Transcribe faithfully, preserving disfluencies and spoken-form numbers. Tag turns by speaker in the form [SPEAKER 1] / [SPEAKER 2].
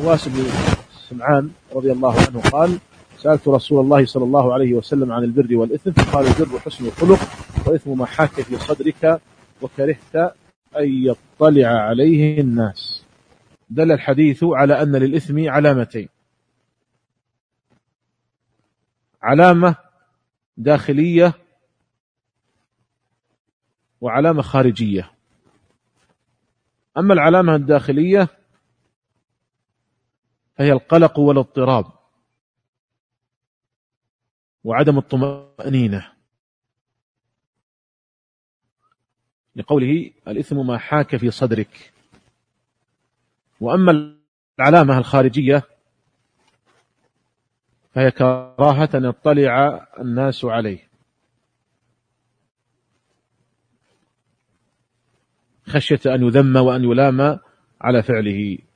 [SPEAKER 1] النواس بن سمعان رضي الله عنه قال: سألت رسول الله صلى الله عليه وسلم عن البر والإثم فقال: البر حسن الخلق، والإثم ما حاك في صدرك وكرهت أن يطلع عليه الناس. دل الحديث على أن للإثم علامتين: علامة داخلية وعلامة خارجية. أما العلامة الداخلية فهي القلق والاضطراب وعدم الطمأنينة، لقوله: الإثم ما حاك في صدرك. وأما العلامة الخارجية فهي كراهة أن يطلع الناس عليه، خشية أن يذم وأن يلام على فعله.